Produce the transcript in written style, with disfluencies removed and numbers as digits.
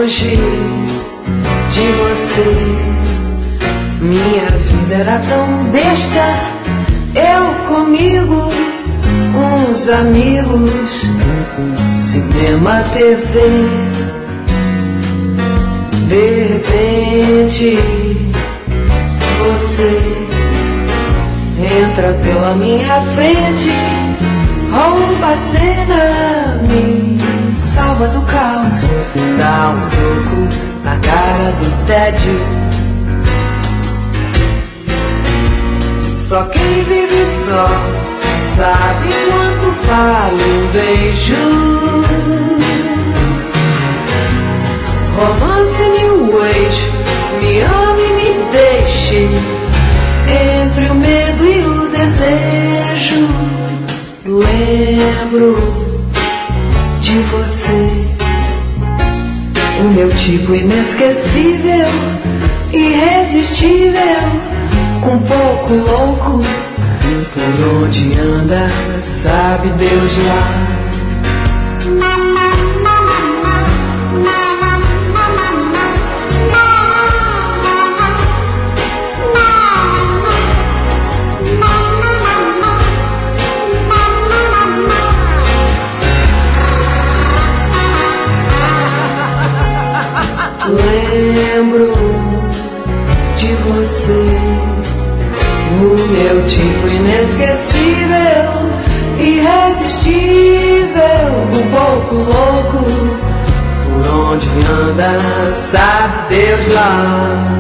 longe de você. Minha vida era tão besta, eu comigo, uns amigos, cinema, TV. De repente você entra pela minha frente, rouba a cena, me salva do caos, dá um soco na cara do tédio. Só quem vive só sabe quanto vale um beijo. Romance New Age, me ame e me deixe, entre o medo e o desejo. Lembro de você, o meu tipo inesquecível, irresistível, um pouco louco. Por onde anda, sabe Deus lá. Lembro de você, o meu tipo inesquecível, irresistível, um pouco louco. Por onde anda, sabe Deus lá.